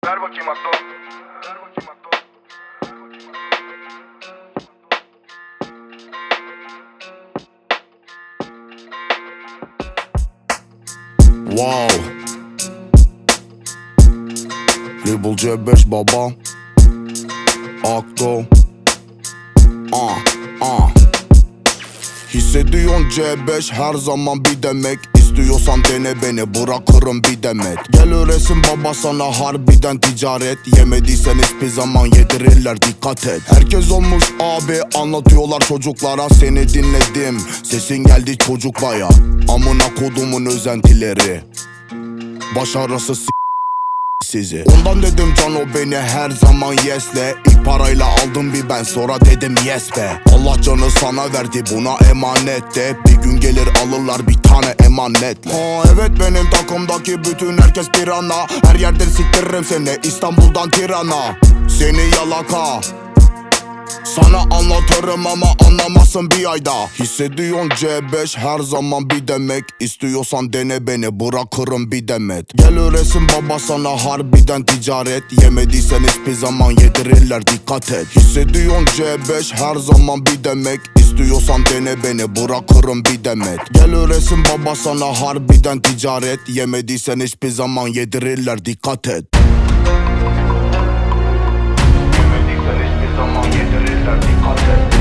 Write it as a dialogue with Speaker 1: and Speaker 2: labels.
Speaker 1: Ver bakayım Atto.
Speaker 2: Wow. Rebel C5 baba. Akto. Hissediyorsun C5 her zaman bir demek. İstiyorsan dene beni, bırakırım bir demet. Gel öğresin baba sana harbiden ticaret. Yemediysen hiçbir zaman yedirirler, dikkat et. Herkes olmuş abi, anlatıyorlar çocuklara. Seni dinledim, sesin geldi çocuk baya. Amına kodumun özentileri, başarısız sizi. Ondan dedim can o beni her zaman yesle. İlk parayla aldım bir ben, sonra dedim yes be. Allah canı sana verdi, buna emanet de. Bir gün gelir alırlar bir tane emanetle. Evet benim takımdaki bütün herkes pirana. Her yerde siktiririm seni, İstanbul'dan Tirana. Seni yalaka sana anlatırım ama anlamazsın bir ayda. Hissediyorsun C5 her zaman bir demek. İstiyorsan dene beni, bırakırım bir demet. Gel öğresin baba sana harbiden ticaret. Yemediysen hiçbir zaman yedirirler, dikkat et. Hissediyorsun C5 her zaman bir demek. İstiyorsan dene beni, bırakırım bir demet. Gel öğresin baba sana harbiden ticaret. Yemediysen hiçbir zaman yedirirler, dikkat et.
Speaker 1: Yemediysen hiçbir zaman yedirirler, dikkat et.